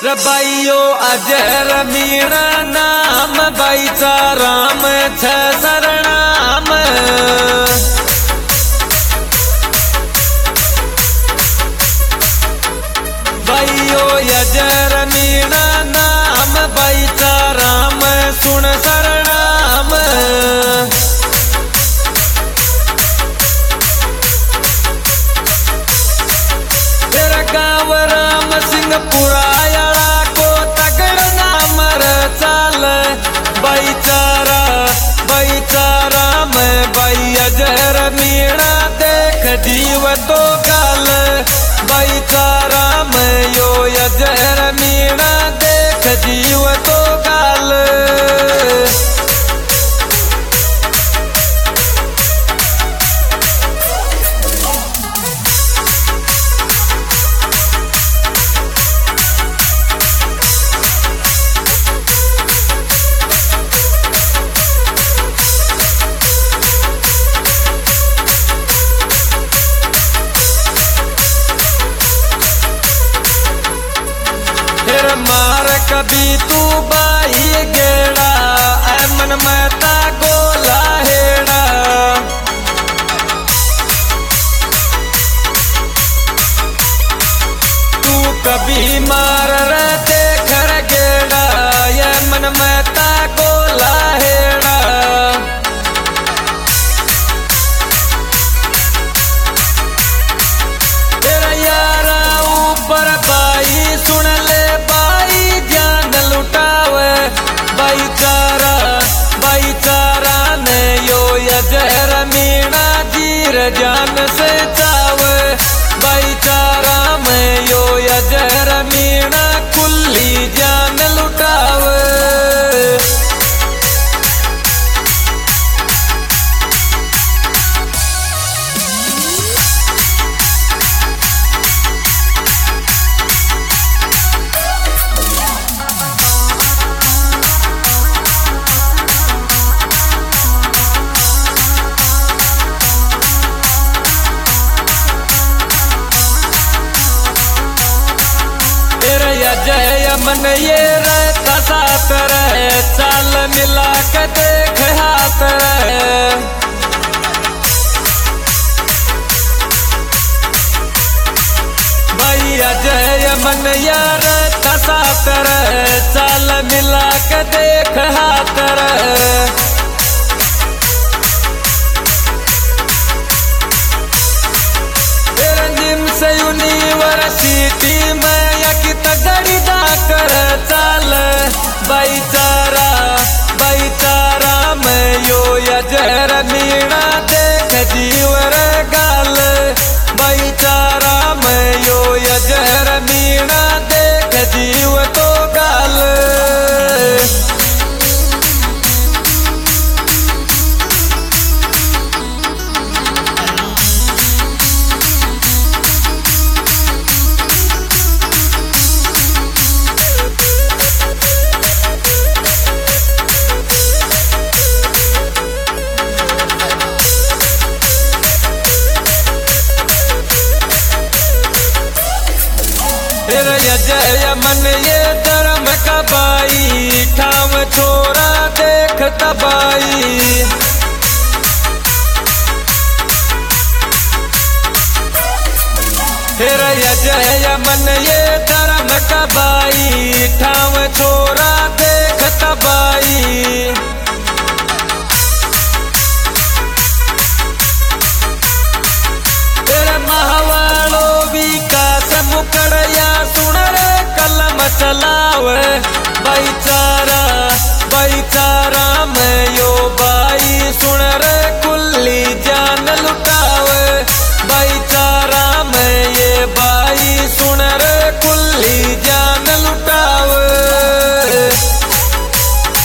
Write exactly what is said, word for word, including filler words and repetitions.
रबाइयो अजर मीणा नाम बाईचा राम छ सरनाम बाइयो अजर मीणा नाम बाईचा राम सुन सरनाम तेरा गाँव राम सिंह पुराया भाईचारा भाईचारा में भाई अजर मीणा देख जीव तो गाल भाईचारा में यो अजर मीणा देख जीव तो गाल मार कभी तू बाई गेड़ा ऐ मन महता गोला हेड़ा तू कभी मार रहते खर गेड़ा ये मन महता गोला हेड़ा तेरा यारा ऊपर बाई सुन ले भाईचारा भाईचारा ने यो अजर मीणा जीर जान से चावे भाईचारा में यो अजर मीणा कुल्ली जान लुटावे जय मन ये रहता साथ रहे चाल मिला के देख हाथ रहे भैया जय मन ये रहता साथ रहे चाल मिला के देख हाथ रहे तेरा जिम से यूनिवर्सिटी में तगड़ी कर चाल भाईचारा भाईचारा में यो अजर मीणा देख जीवर गाल भाईचारा में यो अजर मीणा देख जीव तो गाल जय मन ये धर्म का बाई ठाम छोरा देख तबाई फिर जय मन ये धर्म का बाई ठाम छोरा देख तबाई तेरा महावालो विकास मुकड़या सुन रे कलम चलावे भाईचारा भाईचारा में यो बाई सुन रे कुल्ली जान लुटावे।